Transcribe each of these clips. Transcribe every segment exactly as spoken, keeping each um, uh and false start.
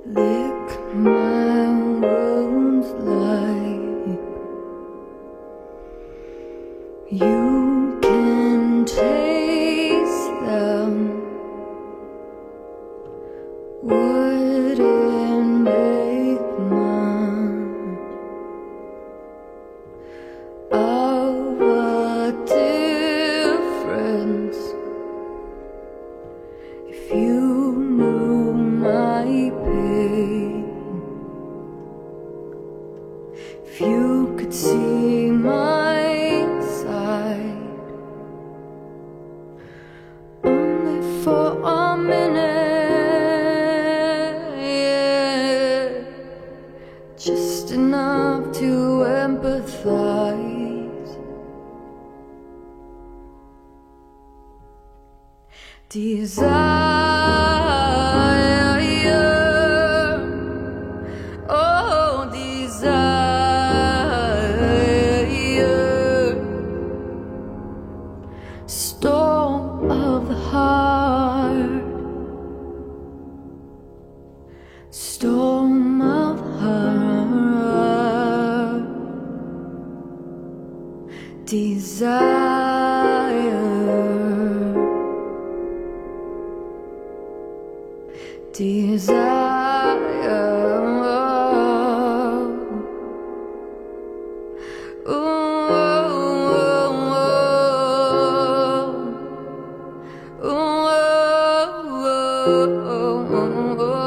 Lick my wounds like you can taste them. Wouldn't make much of a difference if you knew my pain. If you could see my side, only for a minute, yeah, just enough to empathize. Desire, oh desire, storm of the heart, storm of the heart, desire, desire. Ooh, ooh, ooh, ooh, ooh, ooh.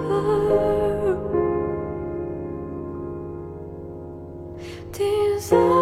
Desire, desire.